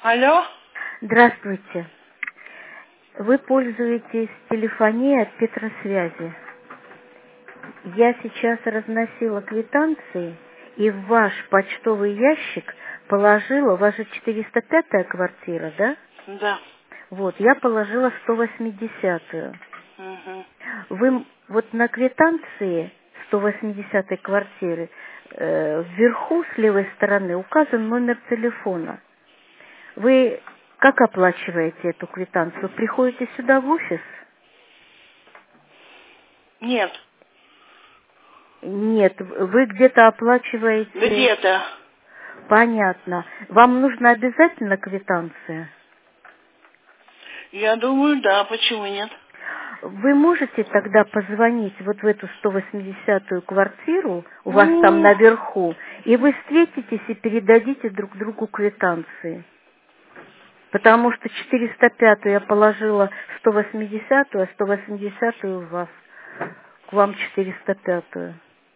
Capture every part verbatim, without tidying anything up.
Алло? Здравствуйте. Вы пользуетесь телефонией от Петросвязи. Я сейчас разносила квитанции и в ваш почтовый ящик положила, у вас же четыреста пятая квартира, да? Да. Вот, я положила сто восьмидесятую. Угу. Вы вот на квитанции сто восьмидесятой квартиры э, вверху с левой стороны указан номер телефона. Вы как оплачиваете эту квитанцию? Вы приходите сюда в офис? Нет. Нет, вы где-то оплачиваете... Где-то. Понятно. Вам нужна обязательно квитанция? Я думаю, да, почему нет? Вы можете тогда позвонить вот в эту сто восьмидесятую квартиру, у вас там М, наверху, и вы встретитесь и передадите друг другу квитанции. Потому что четыреста пятую я положила сто восьмидесятую, а сто восьмидесятую у вас. К вам четыреста пятую.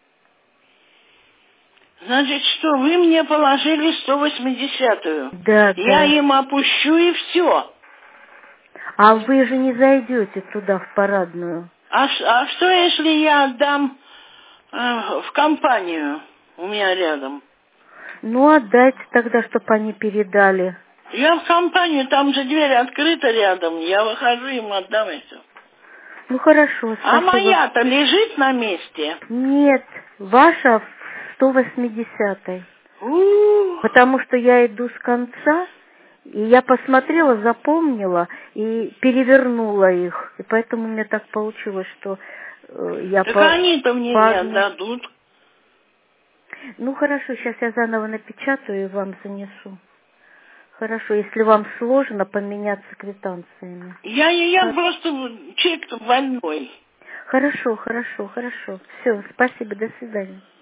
Значит, что вы мне положили сто восьмидесятую. Да, Я да. им опущу и все. А вы же не зайдете туда, в парадную. А, ш- а что, если я отдам э, в компанию у меня рядом? Ну, отдайте тогда, чтобы они передали. Я в компанию, там же дверь открыта рядом. Я выхожу, им отдам и все. Ну, хорошо, А спасибо. моя-то лежит на месте. Нет, ваша в сто восьмидесятой. У, Потому что я иду с конца, и я посмотрела, запомнила и перевернула их. И поэтому у меня так получилось, что э, я Так по, они-то мне по не одной... отдадут. Ну, хорошо, сейчас я заново напечатаю и вам занесу. Хорошо, если вам сложно поменяться квитанциями. Я, я Хо- просто человек больной. Хорошо, хорошо, хорошо. Все, спасибо, до свидания.